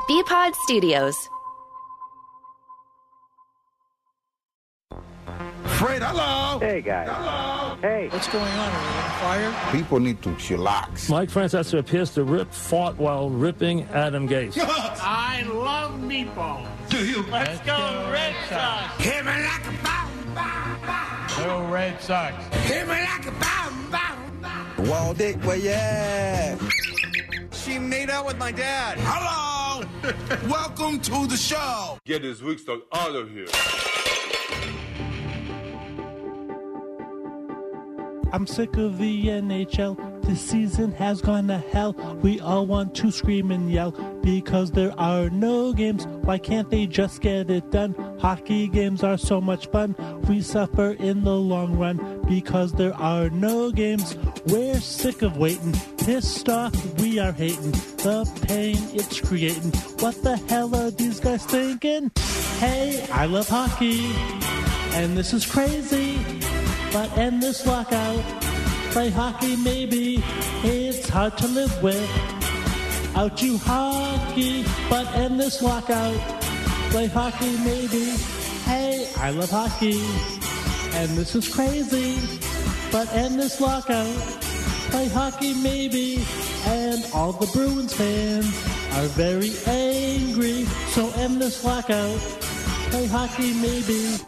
BPod Studios. Fred, hello. Hey, guys. Hello. Hey. What's going on? Are we on fire? People need to chillax. Mike Francesa appears to fought while ripping Adam Gase. I love meatballs. Do you? Let's go Red Sox. Hit me like a bomb, bomb, bomb. Go Red Sox. Hit me like a bomb, bomb, bomb. Walt Dick, where you at? She made out with my dad. Hello. Welcome to the show. Get this weak stuff out of here. I'm sick of the NHL. This season has gone to hell. We all want to scream and yell because there are no games. Why can't they just get it done? Hockey games are so much fun. We suffer in the long run because there are no games. We're sick of waiting. Pissed off, we are hating the pain it's creating. What the hell are these guys thinking? Hey, I love hockey, and this is crazy. But end this lockout, play hockey maybe, it's hard to live with. Out you hockey, but end this lockout, play hockey maybe. Hey, I love hockey, and this is crazy. But end this lockout, play hockey maybe. And all the Bruins fans are very angry, so end this lockout, play hockey maybe.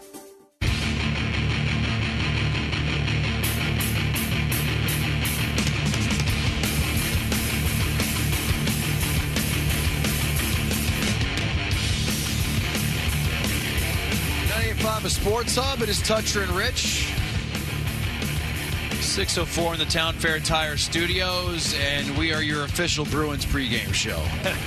A Sports Hub. It is Toucher and Rich. 6:04 in the Town Fair Tire Studios, and we are your official Bruins pregame show.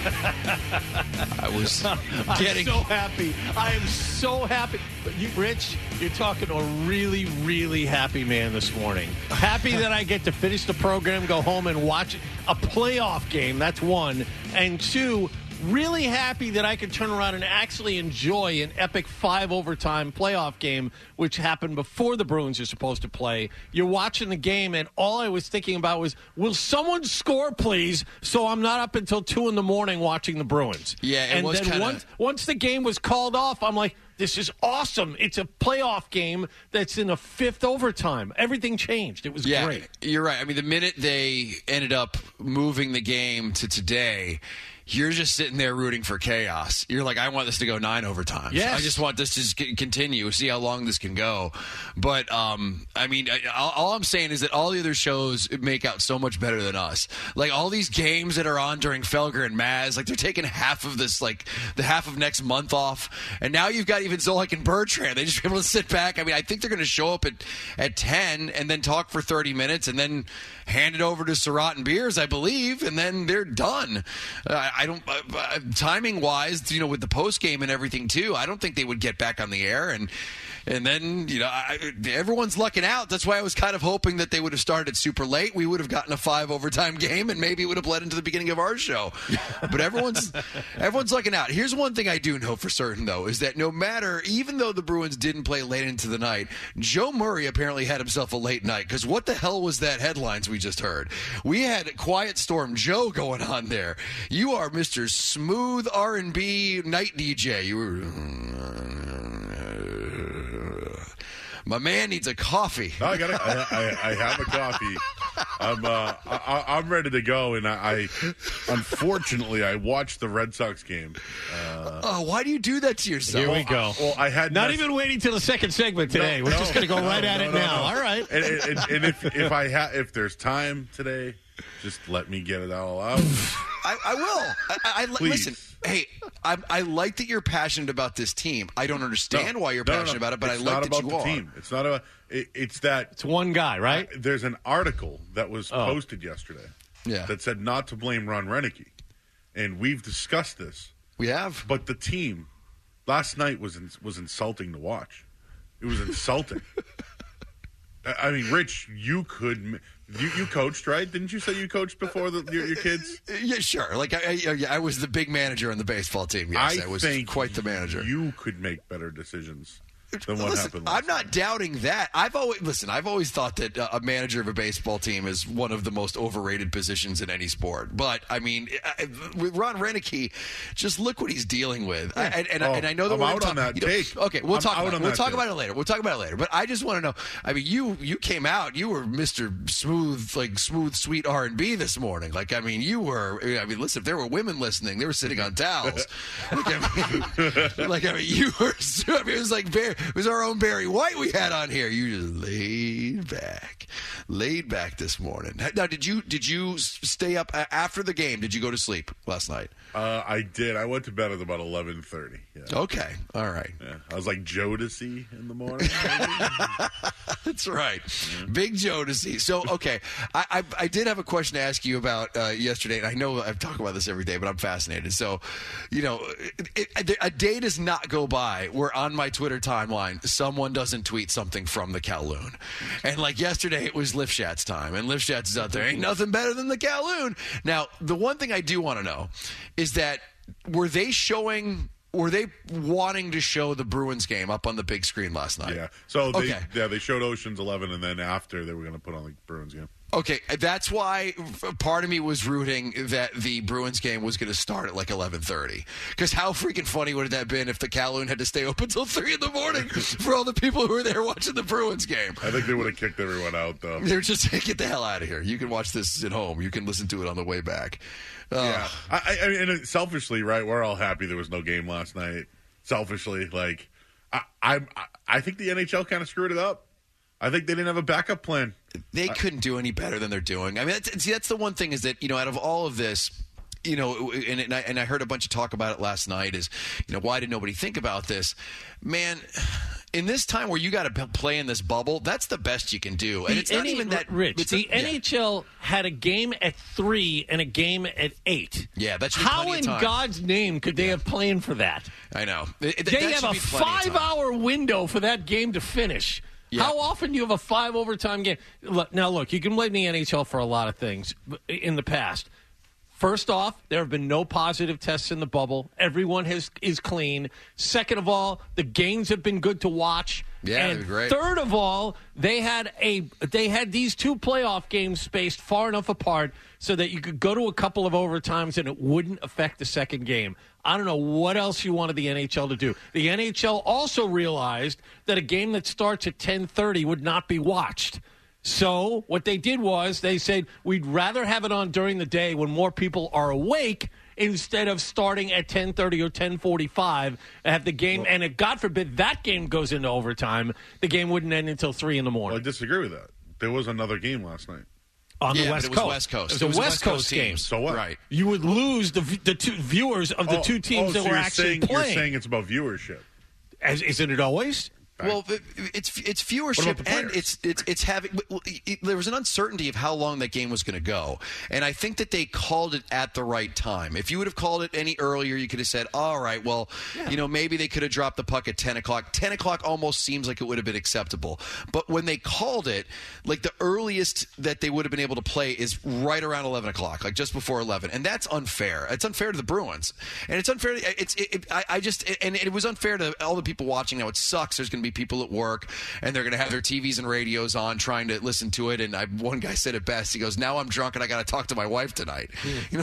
I'm so happy. I am so happy. But you, Rich, you're talking to a really, really happy man this morning. Happy that I get to finish the program, go home and watch a playoff game. That's one. And two, really happy that I could turn around and actually enjoy an epic 5-overtime playoff game, which happened before the Bruins are supposed to play. You're watching the game, and all I was thinking about was, will someone score, please, so I'm not up until 2 in the morning watching the Bruins. Yeah, it was kind of... Once the game was called off, I'm like, this is awesome. It's a playoff game that's in a 5th overtime. Everything changed. It was great. You're right. I mean, the minute they ended up moving the game to today, you're just sitting there rooting for chaos. You're like, I want this to go 9 overtimes. Yes. I just want this to continue, see how long this can go. But, I mean, all I'm saying is that all the other shows make out so much better than us. Like, all these games that are on during Felger and Maz, like, they're taking half of this, like, the half of next month off. And now you've got even Zolik and Bertrand. They just be able to sit back. I mean, I think they're going to show up at 10 and then talk for 30 minutes and then hand it over to Surratt and Beers, I believe, and then they're done. I don't timing wise, with the post game and everything too. I don't think they would get back on the air, and then everyone's lucking out. That's why I was kind of hoping that they would have started super late. We would have gotten a 5-overtime game, and maybe it would have led into the beginning of our show. But everyone's lucking out. Here's one thing I do know for certain, though, is that even though the Bruins didn't play late into the night, Joe Murray apparently had himself a late night. Because what the hell was that headlines we just heard? We had Quiet Storm Joe going on there. You are Mr. Smooth R&B night DJ. You were... My man needs a coffee. I have a coffee. I'm ready to go, and I unfortunately I watched the Red Sox game. Why do you do that to yourself? Here we go. Well, I had not even waiting till the second segment today. We're just going to go right at it now. All right. And if there's time today, just let me get it all out. I will. I listen. Hey, I like that you're passionate about this team. I don't understand why you're passionate about it, but I like that you are. Team. It's not about. It's one guy, right? There's an article that was posted yesterday. Yeah. That said not to blame Ron Renicky, and we've discussed this. We have. But the team last night was insulting to watch. It was insulting. I mean, Rich, you coached, right? Didn't you say you coached before your kids? Yeah, sure. Like I was the big manager on the baseball team. Yes, I was quite the manager. You could make better decisions than what happened last I'm not doubting that. I've always thought that a manager of a baseball team is one of the most overrated positions in any sport. But I mean, with Ron Renicky, just look what he's dealing with. And I know that I'm out on that take. Okay, we'll talk about it later. We'll talk about it later. But I just want to know. I mean, you came out. You were Mr. Smooth, sweet R&B this morning. Like, I mean, you were. I mean, listen, if there were women listening, they were sitting on towels. You were. I mean, it was our own Barry White we had on here. You just laid back this morning. Now, did you stay up after the game? Did you go to sleep last night? I did. I went to bed at about 11:30. Yeah. Okay, all right. Yeah. I was like Jodeci in the morning. That's right, Big Jodeci. So, okay, I did have a question to ask you about yesterday, and I know I've talked about this every day, but I'm fascinated. So, a day does not go by where on my Twitter timeline someone doesn't tweet something from the Kowloon. And like yesterday, it was Lifshat's time, and Lifshat's is out there. Ain't nothing better than the Kowloon. Now, the one thing I do want to know is that were they wanting to show the Bruins game up on the big screen last night? Yeah. So they showed Ocean's 11, and then after they were going to put on the Bruins game. Okay, that's why part of me was rooting that the Bruins game was going to start at like 11:30. Because how freaking funny would it have been if the Kowloon had to stay open until 3 in the morning for all the people who were there watching the Bruins game? I think they would have kicked everyone out, though. They're just saying, get the hell out of here. You can watch this at home. You can listen to it on the way back. Yeah. I mean, selfishly, right, we're all happy there was no game last night. Selfishly, like, I think the NHL kind of screwed it up. I think they didn't have a backup plan. They couldn't do any better than they're doing. I mean, that's the one thing is that, out of all of this, and I heard a bunch of talk about it last night is, why did nobody think about this? Man, in this time where you got to play in this bubble, that's the best you can do. And it's not even that rich. The NHL had a game at 3 and a game at 8. Yeah, that's how in God's name could they have planned for that? I know. They have a 5-hour window for that game to finish. Yeah. How often do you have a 5 overtime game? Now, look, you can blame the NHL for a lot of things in the past. First off, there have been no positive tests in the bubble. Everyone is clean. Second of all, the games have been good to watch. Yeah, and great. Third of all, they had these 2 playoff games spaced far enough apart so that you could go to a couple of overtimes and it wouldn't affect the second game. I don't know what else you wanted the NHL to do. The NHL also realized that a game that starts at 10:30 would not be watched. So what they did was they said, we'd rather have it on during the day when more people are awake instead of starting at 10:30 or 10:45 and have the game. And if, God forbid, that game goes into overtime, the game wouldn't end until 3 in the morning. Well, I disagree with that. There was another game last night. On the West Coast. West Coast. It was a West Coast game. So what? Right. You would lose the 2 viewers of the 2 teams that were actually playing. You're saying it's about viewership. Isn't it always? Well, it's viewership, and it's having. There was an uncertainty of how long that game was going to go, and I think that they called it at the right time. If you would have called it any earlier, you could have said, "All right, well, maybe they could have dropped the puck at 10 o'clock." 10 o'clock almost seems like it would have been acceptable, but when they called it, like the earliest that they would have been able to play is right around 11 o'clock, like just before 11, and that's unfair. It's unfair to the Bruins, and it's unfair. It was unfair to all the people watching. Now it sucks. There's going to be people at work and they're going to have their TVs and radios on trying to listen to it, and one guy said it best. He goes, now I'm drunk and I got to talk to my wife tonight.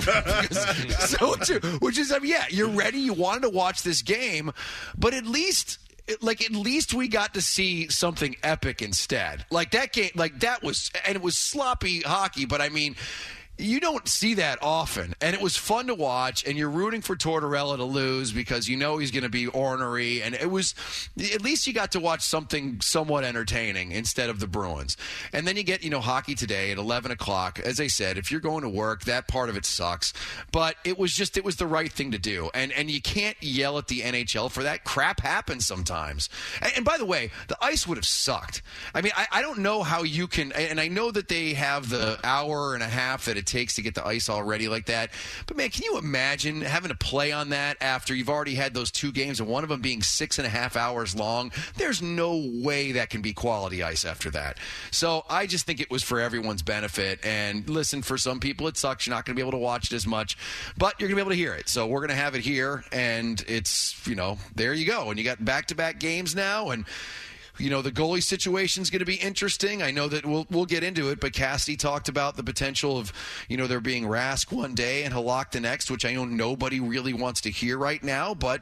Which is, I mean, yeah, you're ready, you wanted to watch this game, but at least we got to see something epic instead. Like that game, like that was, and it was sloppy hockey, but I mean, you don't see that often, and it was fun to watch, and you're rooting for Tortorella to lose because he's going to be ornery, and it was, at least you got to watch something somewhat entertaining instead of the Bruins. And then you get, hockey today at 11 o'clock. As I said, if you're going to work, that part of it sucks, but it was the right thing to do, and you can't yell at the NHL for that. Crap happens sometimes. And by the way, the ice would have sucked. I mean, I don't know how you can, and I know that they have the hour and a half that it takes to get the ice all ready like that. But, man, can you imagine having to play on that after you've already had those 2 games and one of them being 6.5 hours long? There's no way that can be quality ice after that. So I just think it was for everyone's benefit. And, listen, for some people it sucks. You're not going to be able to watch it as much, but you're going to be able to hear it. So we're going to have it here, and it's, there you go. And you got back-to-back games now, and the goalie situation is going to be interesting. I know that we'll get into it, but Cassidy talked about the potential of, there being Rask one day and Halak the next, which I know nobody really wants to hear right now, but,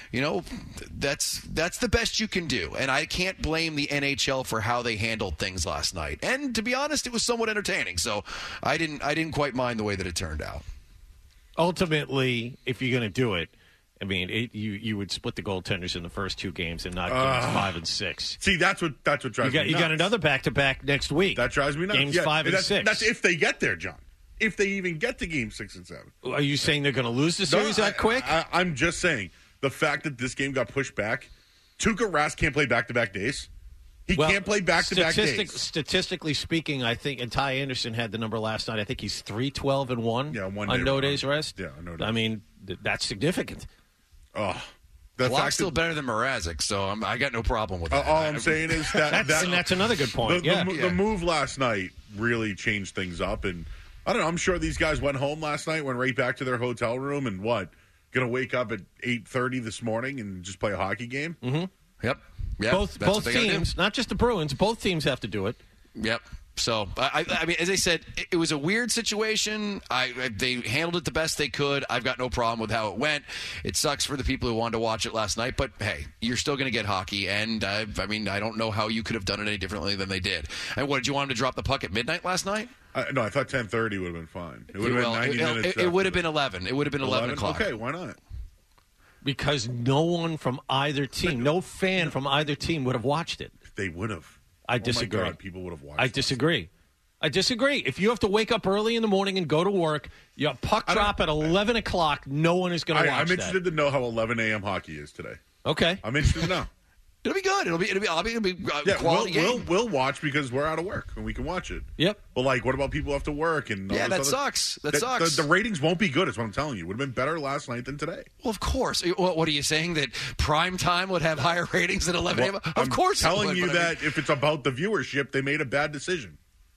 that's the best you can do. And I can't blame the NHL for how they handled things last night. And to be honest, it was somewhat entertaining. So I didn't quite mind the way that it turned out. Ultimately, if you're going to do it, I mean, you would split the goaltenders in the first 2 games and not games 5 and 6. See, that's what drives me nuts. You got another back-to-back next week. That drives me nuts. Games 5 and 6. That's if they get there, John. If they even get to game 6 and 7. Are you saying they're going to lose the series that quick? I'm just saying the fact that this game got pushed back. Tuukka Rask can't play back-to-back days. He can't play back-to-back days. Statistically speaking, I think, and Ty Anderson had the number last night. I think he's 3-12-1 on no days rest. Yeah, on no days. I mean, that's significant. Oh, Halak's still better than Mrazek, so I got no problem with that. All I'm saying is that and that's another good point. The move last night really changed things up, and I don't know. I'm sure these guys went home last night, went right back to their hotel room, and going to wake up at 8:30 this morning and just play a hockey game. Mm-hmm. Yep. Both teams, not just the Bruins. Both teams have to do it. Yep. So, I mean, as I said, it was a weird situation. They handled it the best they could. I've got no problem with how it went. It sucks for the people who wanted to watch it last night, but, hey, you're still going to get hockey, and, I don't know how you could have done it any differently than they did. And what, did you want them to drop the puck at midnight last night? No, I thought 10:30 would have been fine. It would have been 90 minutes. It would have been 11. It would have been 11 o'clock. Okay, why not? Because no one from either team, no fan from either team would have watched it. They would have. I disagree. Oh my God, people would have watched I disagree. If you have to wake up early in the morning and go to work, your puck drop at 11 o'clock, no one is going to watch that. I'm interested to know how 11 a.m. hockey is today. Okay. I'm interested to know. It'll be good. It'll be quality game. We'll watch because we're out of work and we can watch it. Yep. But what about people who have to work and that sucks. That sucks. The ratings won't be good. Is what I'm telling you. It would have been better last night than today. Well, of course. What are you saying, that prime time would have higher ratings than 11 a.m.? Of course. I'm telling you that if it's about the viewership, they made a bad decision.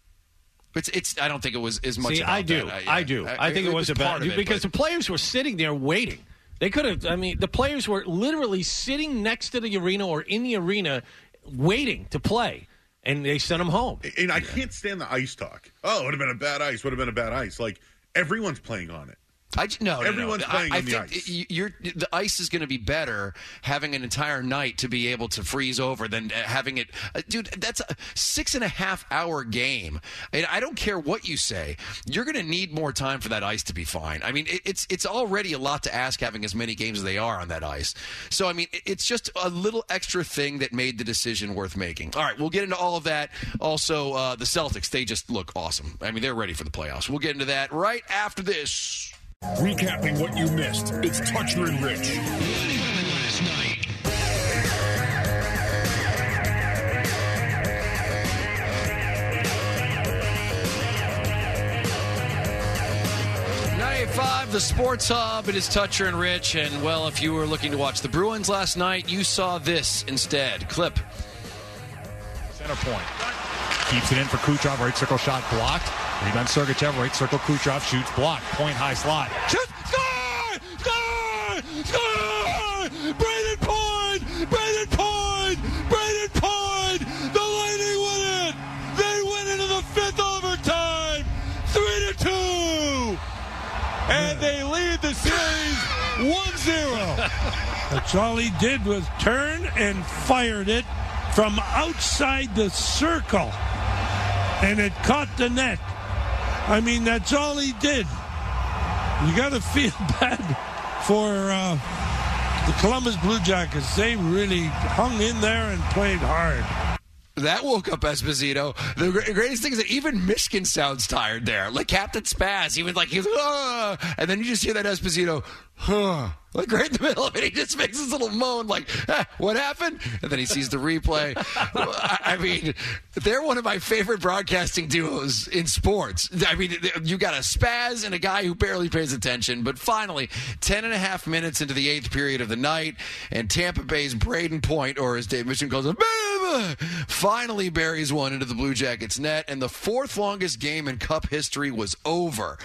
It's. I don't think it was as much. See, I do. I think it was about because the players were sitting there waiting. They could have. I mean, the players were literally sitting next to the arena or in the arena, waiting to play, and they sent them home. And I can't stand the ice talk. Oh, it would have been a bad ice. Would have been a bad ice. Everyone's playing on it. Everyone's playing on the ice. The ice is going to be better having an entire night to be able to freeze over than having it. Dude, that's a 6.5 hour game. And I don't care what you say. You're going to need more time for that ice to be fine. I mean, it's already a lot to ask having as many games as they are on that ice. So, I mean, it's just a little extra thing that made the decision worth making. All right, we'll get into all of that. Also, the Celtics, they just look awesome. I mean, they're ready for the playoffs. We'll get into that right after this. Recapping what you missed, it's Toucher and Rich. Last night. The Sports Hub. It is Toucher and Rich. And, well, if you were looking to watch the Bruins last night, you saw this instead. Clip. Center point. Keeps it in for Kucherov. Right circle shot blocked. Rebound Sergachev. Right circle Kucherov shoots blocked. Point high slot. Shoot! Score! Score! Score! Brayden Point! Brayden Point! Brayden Point! The Lightning win it! They win into the fifth overtime! 3-2! And they lead the series 1-0. That's all he did was turn and fired it from outside the circle. And it caught the net. I mean, that's all he did. You got to feel bad for the Columbus Blue Jackets. They really hung in there and played hard. That woke up Esposito. The greatest thing is that even Mishkin sounds tired there. Like Captain Spaz. He was like, and then you just hear that Esposito, Like right in the middle of it, he just makes this little moan like, what happened? And then he sees the replay. I mean, they're one of my favorite broadcasting duos in sports. I mean, you got a spaz and a guy who barely pays attention. But finally, 10.5 minutes into the 8th period of the night, and Tampa Bay's Braden Point, or as Dave Mitchell calls him, finally buries one into the Blue Jackets net, and the 4th longest game in Cup history was over.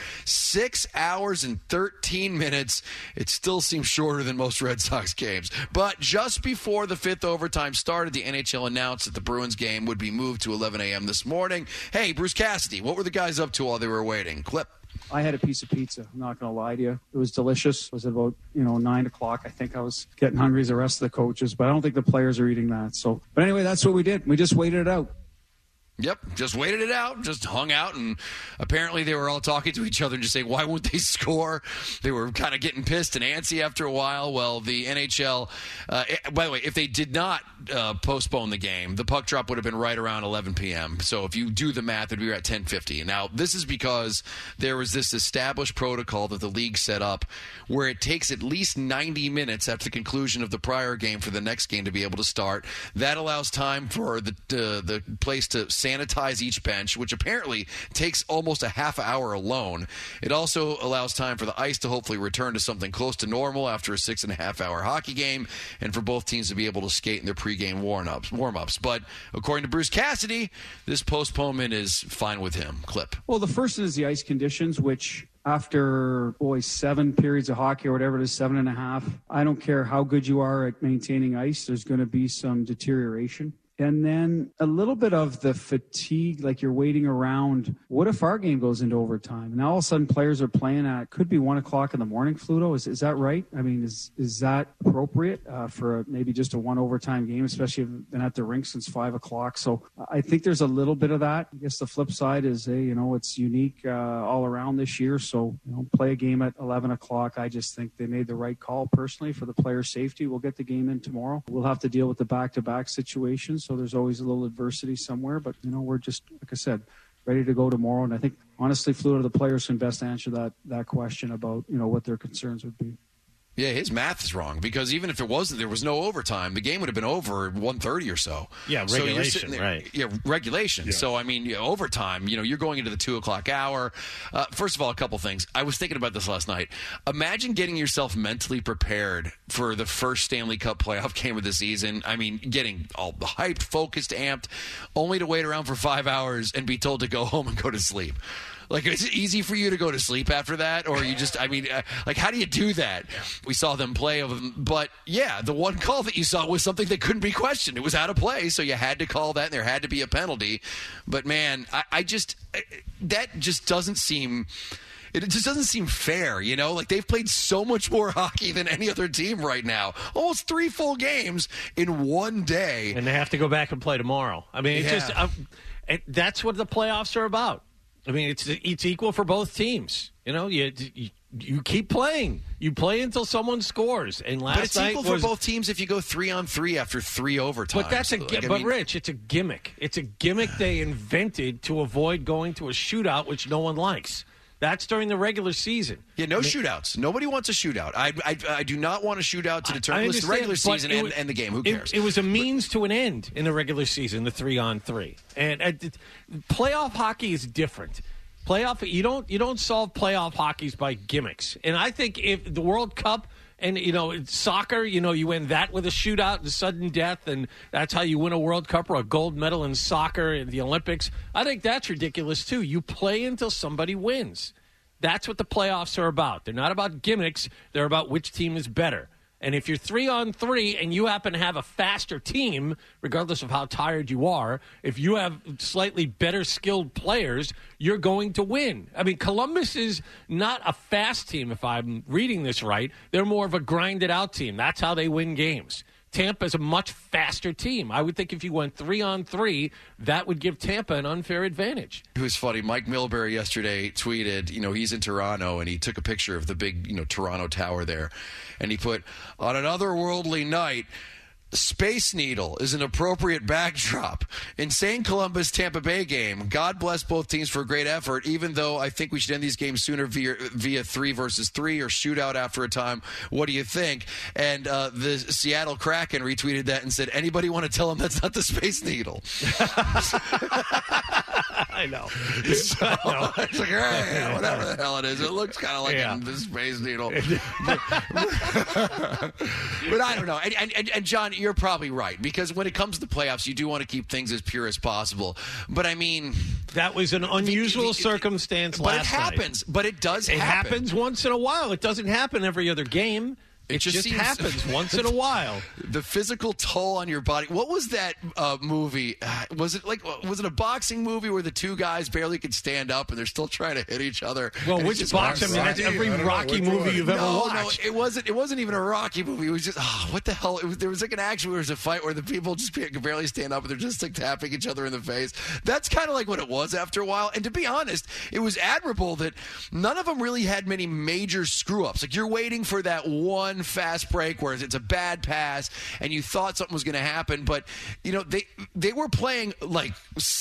6 hours and 13 minutes. It still seems shorter than most Red Sox games. But just before the 5th overtime started, the NHL announced that the Bruins game would be moved to 11 a.m. this morning. Hey, Bruce Cassidy, what were the guys up to while they were waiting? Clip. I had a piece of pizza. I'm not going to lie to you. It was delicious. It was about 9 o'clock. I think I was getting hungry as the rest of the coaches, but I don't think the players are eating that. So, but anyway, that's what we did. We just waited it out. Yep, just waited it out, just hung out, and apparently they were all talking to each other and just saying, why won't they score? They were kind of getting pissed and antsy after a while. Well, the NHL, by the way, if they did not postpone the game, the puck drop would have been right around 11 p.m. So if you do the math, it would be at 10:50. Now, this is because there was this established protocol that the league set up where it takes at least 90 minutes after the conclusion of the prior game for the next game to be able to start. That allows time for the place to sanitize each bench, which apparently takes almost a half hour alone. It also allows time for the ice to hopefully return to something close to normal after a 6.5-hour hockey game, and for both teams to be able to skate in their pregame warm-ups. But according to Bruce Cassidy, this postponement is fine with him. Clip. Well, the first is the ice conditions, which after 7 periods of hockey or whatever it is, 7.5, I don't care how good you are at maintaining ice, there's going to be some deterioration. And then a little bit of the fatigue, like you're waiting around. What if our game goes into overtime? And all of a sudden players are playing at, could be 1 o'clock in the morning, Fluto. Is that right? I mean, is that appropriate for maybe just a 1 overtime game, especially if you've been at the rink since 5 o'clock? So I think there's a little bit of that. I guess the flip side is, it's unique all around this year. So, play a game at 11 o'clock. I just think they made the right call personally for the player's safety. We'll get the game in tomorrow. We'll have to deal with the back-to-back situations. So there's always a little adversity somewhere, but we're just, like I said, ready to go tomorrow. And I think honestly, Fluto, the players can best answer that question about what their concerns would be. Yeah, his math is wrong, because even if there was no overtime, the game would have been over at 1:30 or so. Yeah, regulation, right. Yeah, regulation. Yeah. So, overtime, you're going into the 2 o'clock hour. First of all, a couple things. I was thinking about this last night. Imagine getting yourself mentally prepared for the first Stanley Cup playoff game of the season. I mean, getting all hyped, focused, amped, only to wait around for 5 hours and be told to go home and go to sleep. Like, is it easy for you to go to sleep after that? Or you just, how do you do that? We saw them play. But, yeah, the one call that you saw was something that couldn't be questioned. It was out of play, so you had to call that, and there had to be a penalty. But, man, that just doesn't seem... It just doesn't seem fair, Like, they've played so much more hockey than any other team right now. Almost 3 full games in one day. And they have to go back and play tomorrow. I mean, that's what the playoffs are about. I mean, it's equal for both teams. You keep playing. You play until someone scores. And but it's equal for both teams if you go 3-on-3 after 3 overtimes. But Rich, it's a gimmick. It's a gimmick they invented to avoid going to a shootout, which no one likes. That's during the regular season. Yeah, no shootouts. Nobody wants a shootout. I do not want a shootout to determine the regular season and the game. Who cares? It was a means to an end in the regular season, the 3-on-3. And playoff hockey is different. You don't solve playoff hockeys by gimmicks. And I think if the World Cup and soccer, you win that with a shootout and sudden death, and that's how you win a World Cup or a gold medal in soccer in the Olympics. I think that's ridiculous too. You play until somebody wins. That's what the playoffs are about. They're not about gimmicks. They're about which team is better. And if you're 3-on-3 and you happen to have a faster team, regardless of how tired you are, if you have slightly better skilled players, you're going to win. I mean, Columbus is not a fast team, if I'm reading this right. They're more of a grinded-out team. That's how they win games. Tampa is a much faster team. I would think if you went 3-on-3, that would give Tampa an unfair advantage. It was funny. Mike Milbury yesterday tweeted, he's in Toronto, and he took a picture of the big, Toronto Tower there. And he put, on another worldly night, Space Needle is an appropriate backdrop. Insane Columbus Tampa Bay game. God bless both teams for a great effort, even though I think we should end these games sooner via 3-3 or shootout after a time. What do you think? And the Seattle Kraken retweeted that and said, anybody want to tell him that's not the Space Needle? I know. So, it's like, hey, whatever the hell it is. It looks kind of like the Space Needle. But I don't know. And John, you're probably right, because when it comes to the playoffs, you do want to keep things as pure as possible. But I mean, that was an unusual circumstance last night. But it happens. But it does happen. It happens once in a while. It doesn't happen every other game. It just happens once in a while. The physical toll on your body. What was that movie? Was it a boxing movie where the two guys barely could stand up and they're still trying to hit each other? Well, which boxing? I mean, that's every Rocky movie you've ever watched. No, it wasn't even a Rocky movie. It was just what the hell? There was like an action where there was a fight where the people just could barely stand up and they're just like tapping each other in the face. That's kind of like what it was after a while. And to be honest, it was admirable that none of them really had many major screw ups. Like, you're waiting for that one fast break where it's a bad pass and you thought something was going to happen, but they were playing like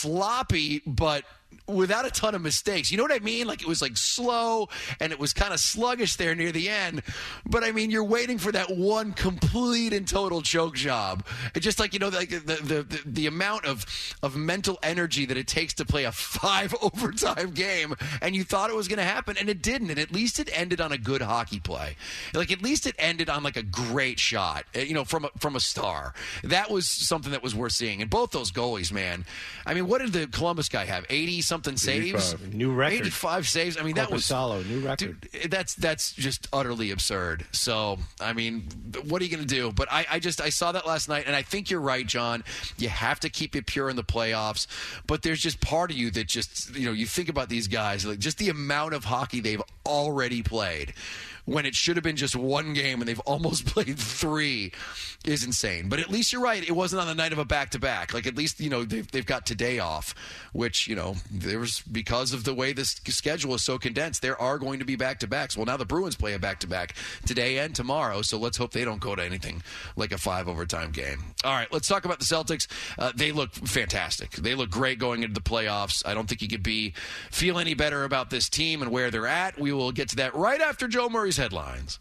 sloppy but without a ton of mistakes. You know what I mean? Like, it was like slow and it was kind of sluggish there near the end. But I mean, you're waiting for that one complete and total choke job. It's just like, like the amount of mental energy that it takes to play a 5 overtime game, and you thought it was going to happen and it didn't. And at least it ended on a good hockey play. Like, at least it ended on like a great shot, from a star. That was something that was worth seeing. And both those goalies, man. I mean, what did the Columbus guy have? 80-something saves? 85. New record. 85 saves. I mean, that was new record. Dude, that's just utterly absurd. So, I mean, what are you going to do? But I saw that last night, and I think you're right, John. You have to keep it pure in the playoffs. But there's just part of you that just, you think about these guys, like just the amount of hockey they've already played, when it should have been just one game and they've almost played 3, is insane. But at least you're right. It wasn't on the night of a back-to-back. Like, at least, they've got today off, which, there was, because of the way this schedule is so condensed, there are going to be back-to-backs. Well, now the Bruins play a back-to-back today and tomorrow, so let's hope they don't go to anything like a 5 overtime game. All right, let's talk about the Celtics. They look fantastic. They look great going into the playoffs. I don't think you could feel any better about this team and where they're at. We will get to that right after Joe Murray's headlines.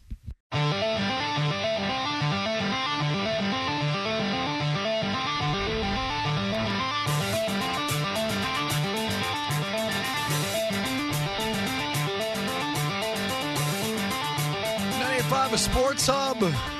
98.5, a Sports Hub.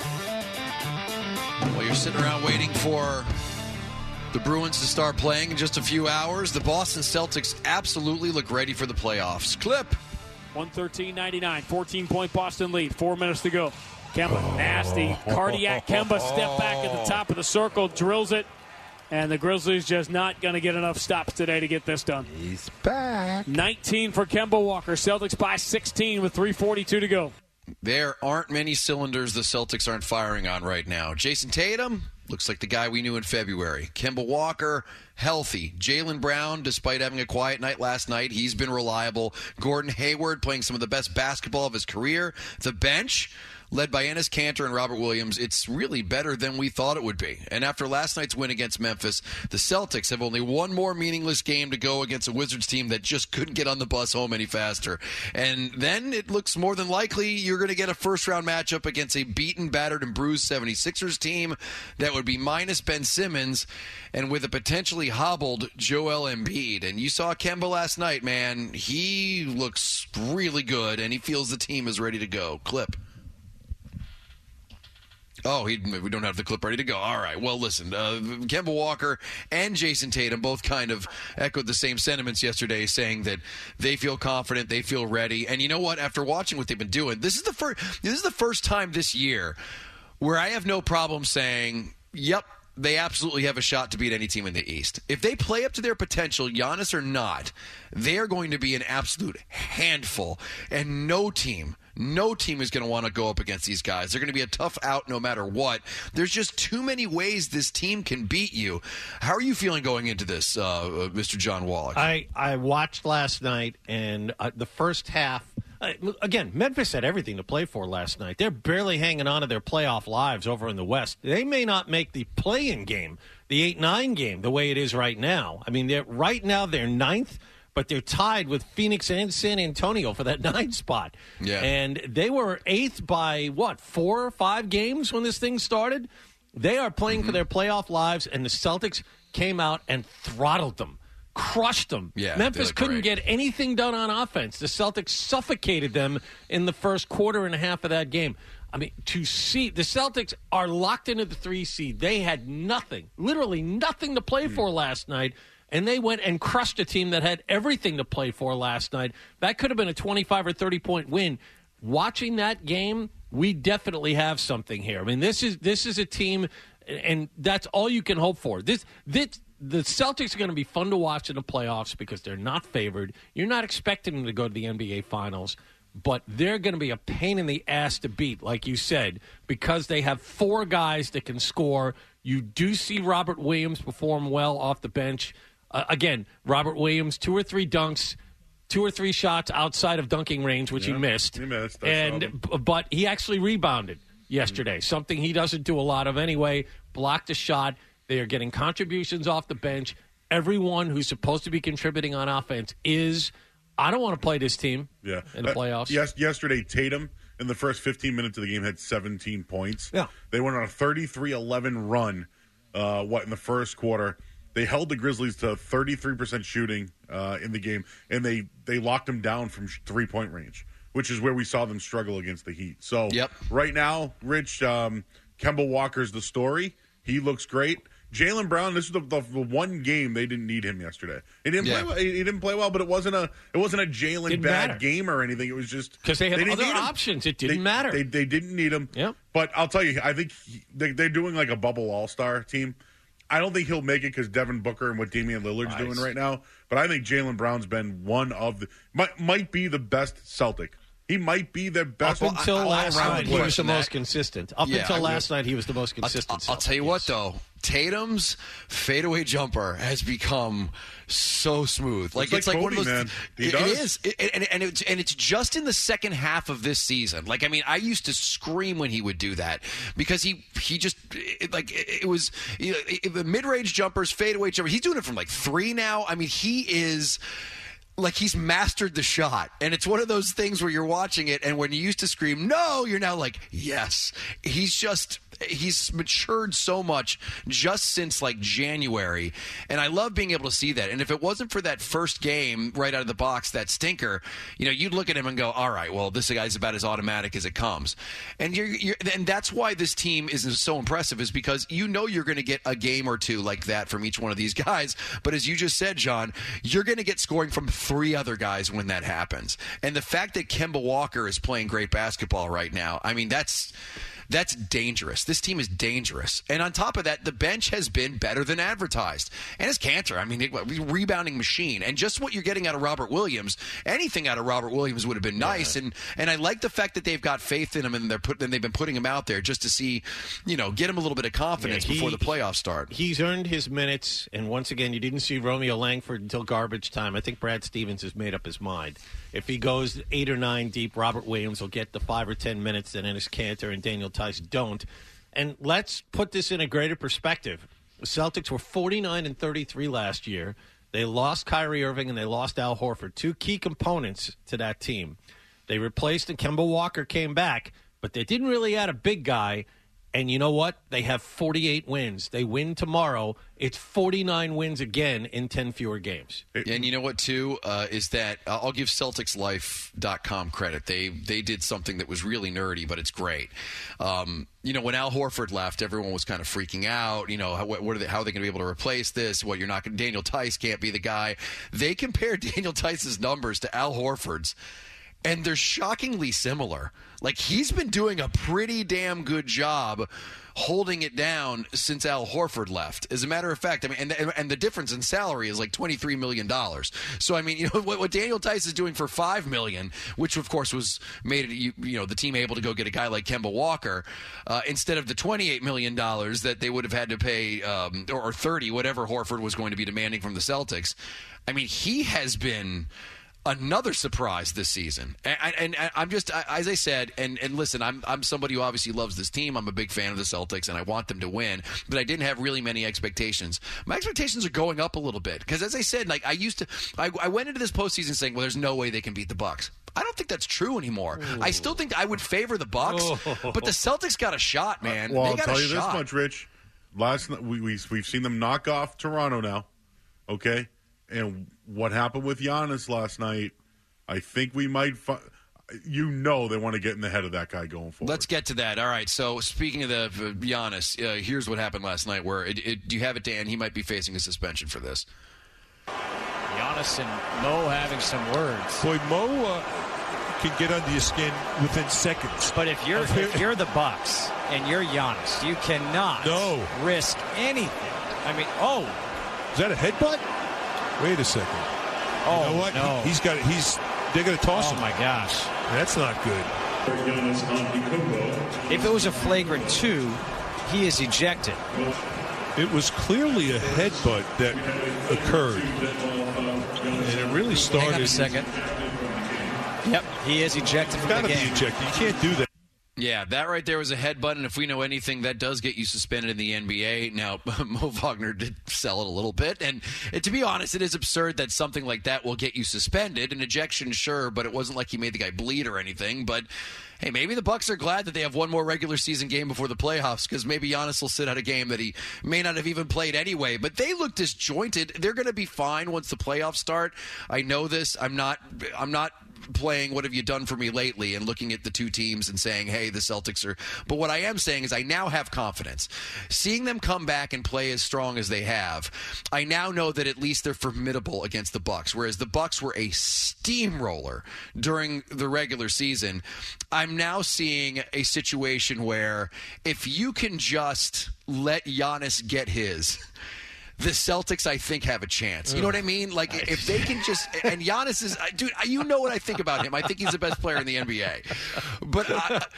While you're sitting around waiting for the Bruins to start playing in just a few hours, the Boston Celtics absolutely look ready for the playoffs. Clip. 113-99, 14-point Boston lead, 4 minutes to go. Kemba, nasty, cardiac Kemba, step back at the top of the circle, drills it, and the Grizzlies just not going to get enough stops today to get this done. He's back. 19 for Kemba Walker. Celtics by 16 with 3:42 to go. There aren't many cylinders the Celtics aren't firing on right now. Jason Tatum looks like the guy we knew in February. Kemba Walker, healthy. Jaylen Brown, despite having a quiet night last night, he's been reliable. Gordon Hayward playing some of the best basketball of his career. The bench, led by Enes Kanter and Robert Williams, it's really better than we thought it would be. And after last night's win against Memphis, the Celtics have only one more meaningless game to go against a Wizards team that just couldn't get on the bus home any faster. And then it looks more than likely you're going to get a first-round matchup against a beaten, battered, and bruised 76ers team that would be minus Ben Simmons and with a potentially hobbled Joel Embiid. And you saw Kemba last night, man. He looks really good, and he feels the team is ready to go. Clip. Oh, we don't have the clip ready to go. All right. Well, listen, Kemba Walker and Jason Tatum both kind of echoed the same sentiments yesterday, saying that they feel confident, they feel ready. And you know what? After watching what they've been doing, this is the first time this year where I have no problem saying, yep, they absolutely have a shot to beat any team in the East. If they play up to their potential, Giannis or not, they are going to be an absolute handful. And no team is going to want to go up against these guys. They're going to be a tough out no matter what. There's just too many ways this team can beat you. How are you feeling going into this, Mr. John Wallach? I watched last night, and the first half Again, Memphis had everything to play for last night. They're barely hanging on to their playoff lives over in the West. They may not make the play-in game, the 8-9 game, the way it is right now. I mean, right now they're 9th, but they're tied with Phoenix and San Antonio for that 9th spot. Yeah. And they were 8th by, 4 or 5 games when this thing started? They are playing for their playoff lives, and the Celtics came out and throttled them, crushed them. Yeah, Memphis couldn't get anything done on offense. The Celtics suffocated them in the first quarter and a half of that game. I mean, to see the Celtics are locked into the 3 seed. They had nothing, literally nothing to play for last night, and they went and crushed a team that had everything to play for last night. That could have been a 25 or 30-point win. Watching that game, we definitely have something here. I mean, this is a team, and that's all you can hope for. The Celtics are going to be fun to watch in the playoffs because they're not favored. You're not expecting them to go to the NBA Finals, but they're going to be a pain in the ass to beat, like you said, because they have 4 guys that can score. You do see Robert Williams perform well off the bench. Again, Robert Williams, 2 or 3 dunks, 2 or 3 shots outside of dunking range, which he missed. But he actually rebounded yesterday, something he doesn't do a lot of anyway. Blocked a shot. They are getting contributions off the bench. Everyone who's supposed to be contributing on offense is. I don't want to play this team in the playoffs. Yesterday, Tatum, in the first 15 minutes of the game, had 17 points. Yeah. They went on a 33-11 run in the first quarter. They held the Grizzlies to 33% shooting in the game, and they locked them down from 3-point range, which is where we saw them struggle against the Heat. So right now, Rich, Kemba Walker's the story. He looks great. Jaylen Brown, this is the one game they didn't need him yesterday. He didn't play well. He didn't play well, but it wasn't a Jaylen bad game or anything. It was just because they have other options. It didn't matter. They didn't need him. Yep. But I'll tell you, I think they're doing like a bubble all-star team. I don't think he'll make it because Devin Booker and what Damian Lillard's doing right now. But I think Jaylen Brown's been one of the might be the best Celtic. He might be their best. Up until last night, he was the most consistent. Until last night, he was the most consistent. I'll tell you what, though. Tatum's fadeaway jumper has become so smooth. Like it's like Kobe, one of those. Man. It is, and it's just in the second half of this season. Like I mean, I used to scream when he would do that because he just it was the mid-range jumpers, fadeaway jumpers. He's doing it from like 3 now. I mean, he is. Like he's mastered the shot, and it's one of those things where you're watching it, and when you used to scream no, you're now like yes. He's matured so much just since like January, and I love being able to see that. And if it wasn't for that first game right out of the box, that stinker, you'd look at him and go, all right, well, this guy's about as automatic as it comes. And and that's why this team is so impressive, is because you're going to get a game or 2 like that from each one of these guys. But as you just said, John, you're going to get scoring from 3 other guys when that happens. And the fact that Kemba Walker is playing great basketball right now, I mean, that's dangerous. This team is dangerous. And on top of that, the bench has been better than advertised. And it's Cantor. I mean, rebounding machine. And just what you're getting out of Robert Williams, anything out of Robert Williams would have been nice. Yeah. And I like the fact that they've got faith in him and they've been putting him out there just to see, get him a little bit of confidence before the playoffs start. He's earned his minutes. And once again, you didn't see Romeo Langford until garbage time. I think Brad Stevens has made up his mind. If he goes 8 or 9 deep, Robert Williams will get the 5 or 10 minutes that Enes Kanter and Daniel Tice don't. And let's put this in a greater perspective. The Celtics were 49-33 last year. They lost Kyrie Irving and they lost Al Horford, 2 key components to that team. They replaced and Kemba Walker came back, but they didn't really add a big guy. And you know what? They have 48 wins. They win tomorrow. It's 49 wins again in 10 fewer games. And you know what, too, is that I'll give CelticsLife.com credit. They did something that was really nerdy, but it's great. When Al Horford left, everyone was kind of freaking out. How are they going to be able to replace this? Daniel Tice can't be the guy. They compared Daniel Tice's numbers to Al Horford's. And they're shockingly similar. Like, he's been doing a pretty damn good job holding it down since Al Horford left. As a matter of fact, I mean, and the difference in salary is like $23 million. So, I mean, what Daniel Tice is doing for $5 million, which, of course, was made the team able to go get a guy like Kemba Walker, instead of the $28 million that they would have had to pay, or 30, whatever Horford was going to be demanding from the Celtics. I mean, he has been another surprise this season. And I'm just, as I said, and listen, I'm somebody who obviously loves this team. I'm a big fan of the Celtics, and I want them to win. But I didn't have really many expectations. My expectations are going up a little bit because, as I said, like I went into this postseason saying, well, there's no way they can beat the Bucks. I don't think that's true anymore. Ooh. I still think I would favor the Bucks, but the Celtics got a shot, man. Well, they got I'll tell you shot. this much, Rich. Last night we've seen them knock off Toronto now, okay? And what happened with Giannis last night? I think we might. They want to get in the head of that guy going forward. Let's get to that. All right. So speaking of the Giannis, here's what happened last night. Where do you have it, Dan? He might be facing a suspension for this. Giannis and Mo having some words. Boy, Mo can get under your skin within seconds. But if you're the Bucks and you're Giannis, you cannot risk anything. I mean, is that a headbutt? Wait a second. Oh, you know what? No. They're going to toss him. Oh my gosh, that's not good. If it was a flagrant 2, he is ejected. It was clearly a headbutt that occurred, and it really started. Hang on a second. Yep, he is ejected from the game. Be ejected. You can't do that. Yeah, that right there was a headbutt, and if we know anything, that does get you suspended in the NBA. Now, Mo Wagner did sell it a little bit, and to be honest, it is absurd that something like that will get you suspended. An ejection, sure, but it wasn't like he made the guy bleed or anything. But hey, maybe the Bucks are glad that they have one more regular season game before the playoffs, because maybe Giannis will sit out a game that he may not have even played anyway. But they look disjointed. They're going to be fine once the playoffs start. I know this. I'm not playing what have you done for me lately and looking at the two teams and saying, hey, the Celtics are. But what I am saying is I now have confidence. Seeing them come back and play as strong as they have, I now know that at least they're formidable against the Bucks, whereas the Bucks were a steamroller during the regular season. I'm now seeing a situation where if you can just let Giannis get his, the Celtics, I think, have a chance. You know what I mean? Like, if they can just... And Giannis is... Dude, you know what I think about him. I think he's the best player in the NBA. But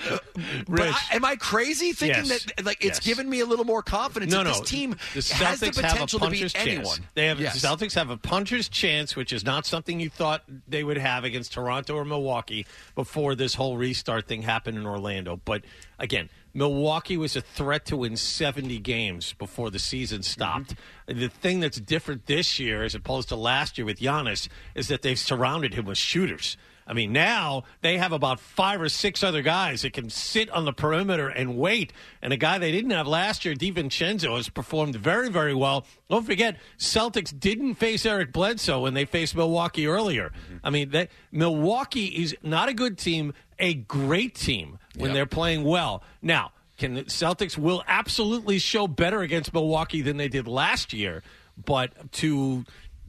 am I crazy thinking that, like, it's given me a little more confidence that this team has the potential to beat anyone? The Celtics have a puncher's chance, which is not something you thought they would have against Toronto or Milwaukee before this whole restart thing happened in Orlando. But, again... Milwaukee was a threat to win 70 games before the season stopped. Mm-hmm. The thing that's different this year as opposed to last year with Giannis is that they've surrounded him with shooters. I mean, now they have about 5 or 6 other guys that can sit on the perimeter and wait. And a guy they didn't have last year, DiVincenzo, has performed very, very well. Don't forget, Celtics didn't face Eric Bledsoe when they faced Milwaukee earlier. Mm-hmm. I mean, Milwaukee is not a good team, a great team when they're playing well. Now, the Celtics will absolutely show better against Milwaukee than they did last year, but to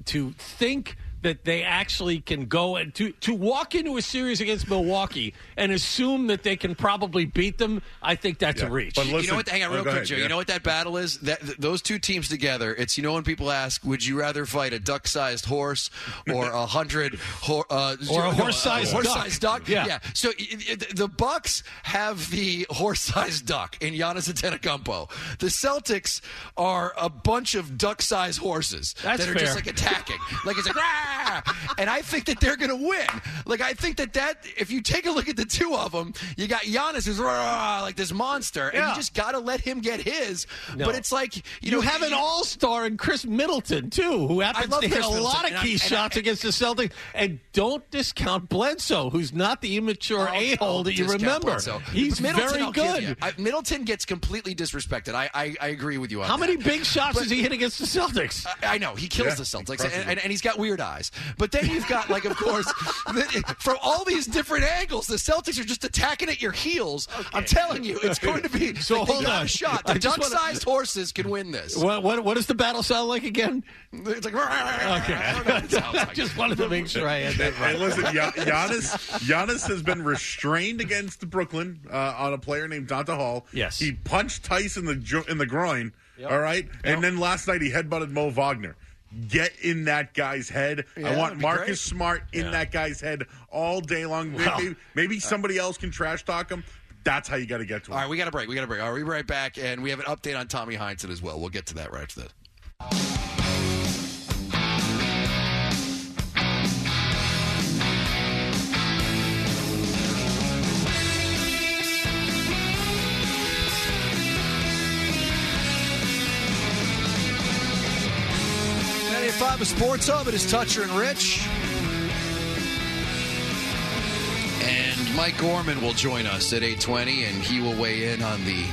think that they actually can go and to walk into a series against Milwaukee and assume that they can probably beat them, I think that's a reach. But listen, you know what? Hang on, real quick, Joe. You know what that battle is? Those two teams together. It's when people ask, "Would you rather fight a duck-sized horse or 100 or a horse-sized duck?" Yeah. So the Bucks have the horse-sized duck in Giannis Antetokounmpo. The Celtics are a bunch of duck-sized horses that are just like attacking. Like it's like. Rah! And I think that they're going to win. Like, I think that if you take a look at the two of them, you got Giannis who's like this monster, and you just got to let him get his. No. But it's like, you have an all-star in Chris Middleton, too, who happens to hit a lot of key shots against the Celtics. And don't discount Bledsoe, who's not the immature a-hole that you remember. Bledsoe. He's very good. Middleton gets completely disrespected. I agree with you on that. How many big shots does he hit against the Celtics? I know. He kills the Celtics, and he's got weird eyes. But then you've got, like, of course, from all these different angles, the Celtics are just attacking at your heels. Okay. I'm telling you, it's going to be hold on. A shot. The duck-sized horses can win this. What does the battle sound like again? It's like, okay. I just wanted to make sure I had that right. And listen, Giannis has been restrained against Brooklyn on a player named Donta Hall. Yes. He punched Tice in the groin, all right? And then last night he headbutted Mo Wagner. Get in that guy's head. I want Marcus Smart in that guy's head all day long. Maybe somebody else can trash talk him. That's how you got to get to him. All right, we got to break. All right, we'll be right back, and we have an update on Tommy Heinsohn as well. We'll get to that right after this. 101.5 of Sports Hub. It is Toucher and Rich. And Mike Gorman will join us at 8:20, and he will weigh in on the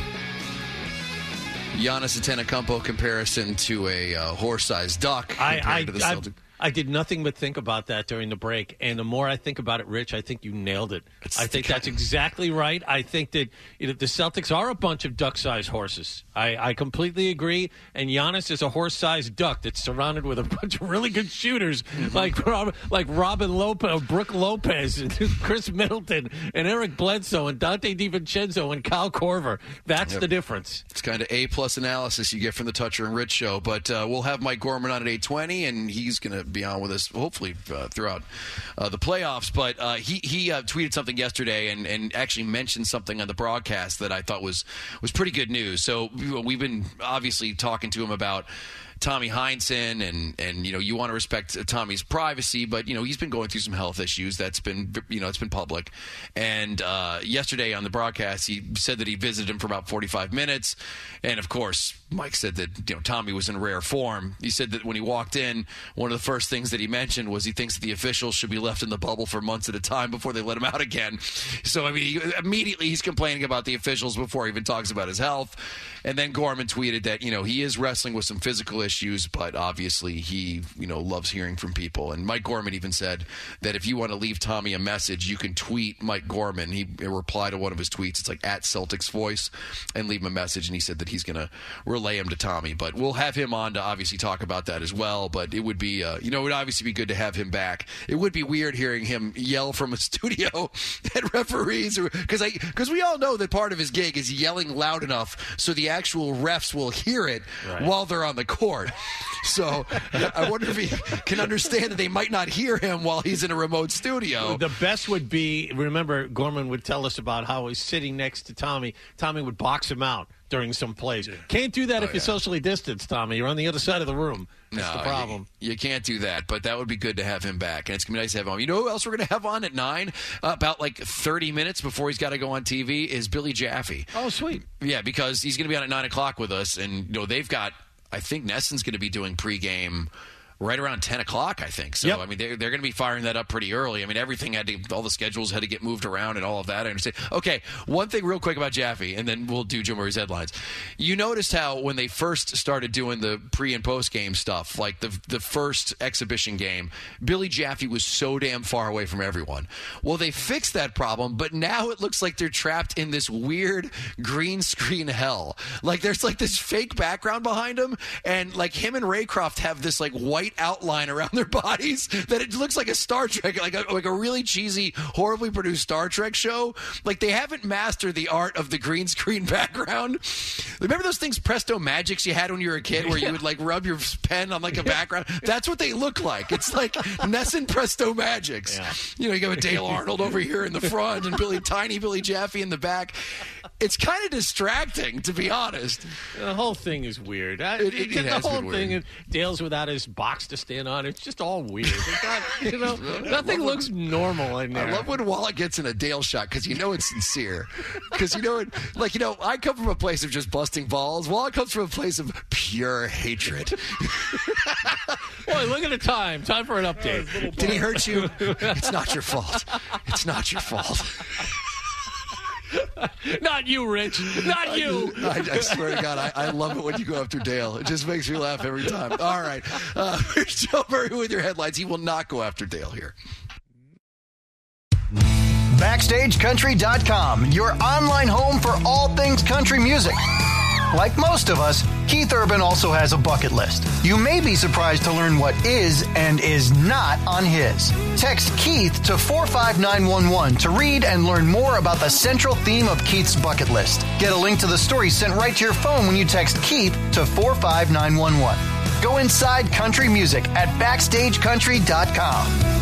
Giannis Antetokounmpo comparison to a horse-sized duck compared to the Celtics. I did nothing but think about that during the break, and the more I think about it, Rich, I think you nailed it. I think that's exactly right. I think that the Celtics are a bunch of duck-sized horses. I completely agree, and Giannis is a horse-sized duck that's surrounded with a bunch of really good shooters like Robin Lopez, Brooke Lopez, and Chris Middleton, and Eric Bledsoe, and Dante DiVincenzo, and Kyle Korver. That's the difference. It's kind of A-plus analysis you get from the Toucher and Rich show, but we'll have Mike Gorman on at 8:20, and he's going to be on with us hopefully throughout the playoffs. But he tweeted something yesterday and actually mentioned something on the broadcast that I thought was pretty good news. So we've been obviously talking to him about Tommy Heinsohn, and you want to respect Tommy's privacy, but he's been going through some health issues. That's been it's been public. And yesterday on the broadcast, he said that he visited him for about 45 minutes, and of course, Mike said that Tommy was in rare form. He said that when he walked in, one of the first things that he mentioned was he thinks that the officials should be left in the bubble for months at a time before they let him out again. So immediately he's complaining about the officials before he even talks about his health. And then Gorman tweeted that he is wrestling with some physical issues, but obviously he loves hearing from people. And Mike Gorman even said that if you want to leave Tommy a message, you can tweet Mike Gorman. He replied to one of his tweets. It's like @Celtics Voice, and leave him a message. And he said that he's going to relay him to Tommy. But we'll have him on to obviously talk about that as well. But it would be it would obviously be good to have him back. It would be weird hearing him yell from a studio at referees, because we all know that part of his gig is yelling loud enough so the actual refs will hear it while they're on the court. So I wonder if he can understand that they might not hear him while he's in a remote studio. The best would be, remember, Gorman would tell us about how he's sitting next to Tommy. Tommy would box him out during some plays. Can't do that if you're socially distanced, Tommy. You're on the other side of the room. That's the problem. You can't do that, but that would be good to have him back, and it's going to be nice to have him on. You know who else we're going to have on at 9? About 30 minutes before he's got to go on TV is Billy Jaffe. Oh, sweet. Yeah, because he's going to be on at 9 o'clock with us, and they've got, I think Nesson's going to be doing pregame right around 10 o'clock, I think. So, I mean, they're going to be firing that up pretty early. I mean, all the schedules had to get moved around and all of that. I understand. Okay, one thing real quick about Jaffe, and then we'll do Joe Murray's headlines. You noticed how when they first started doing the pre- and post-game stuff, like the first exhibition game, Billy Jaffe was so damn far away from everyone. Well, they fixed that problem, but now it looks like they're trapped in this weird green screen hell. Like, there's this fake background behind him, and him and Raycroft have this white outline around their bodies that it looks like a Star Trek, like a really cheesy, horribly produced Star Trek show. Like, they haven't mastered the art of the green screen background. Remember those things, Presto Magics, you had when you were a kid, where you would rub your pen on a background? That's what they look like. It's like Nesson Presto Magics. Yeah. You got Dale Arnold over here in the front and tiny Billy Jaffe in the back. It's kind of distracting, to be honest. The whole thing is weird. The whole thing, Dale's without his box to stand on. It's just all weird. It's not, nothing looks normal in there. I love when Wallach gets in a Dale shot because it's sincere. Because I come from a place of just busting balls. Wallach comes from a place of pure hatred. Boy, look at the time. Time for an update. Did he hurt you? It's not your fault. It's not your fault. Not you, Rich. Not you. I swear to God, I love it when you go after Dale. It just makes me laugh every time. All right. Here's Joe Murray with your headlines. He will not go after Dale here. BackstageCountry.com, your online home for all things country music. Like most of us, Keith Urban also has a bucket list. You may be surprised to learn what is and is not on his. Text Keith to 45911 to read and learn more about the central theme of Keith's bucket list. Get a link to the story sent right to your phone when you text Keith to 45911. Go inside country music at BackstageCountry.com.